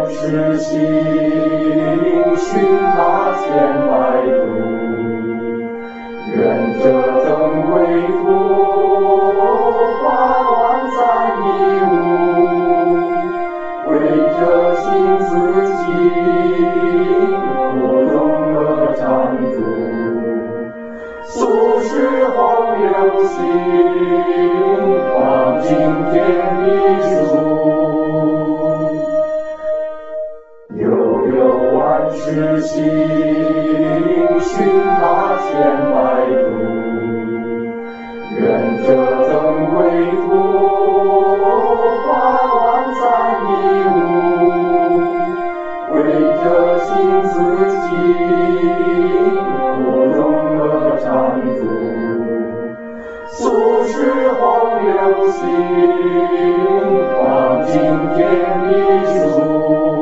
世行，寻他千百度。愿这增为福，化万载迷悟。为这心自己，不容乐缠住。俗世荒流行，望今天地数。悠万世行，寻他千百度。愿这增为福，化万载迷悟。为这心自己，不容乐缠住。俗世荒流行，望今天地数。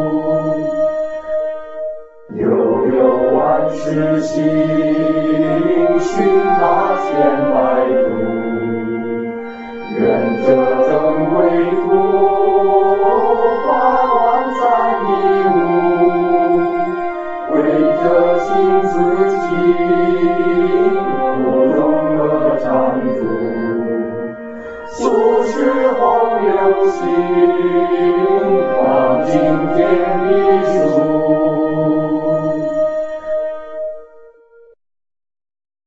悠万世行，寻他千百度。愿这增为福，化万载迷悟。为这心自己，不容乐缠住。俗世荒流行，望今天地数。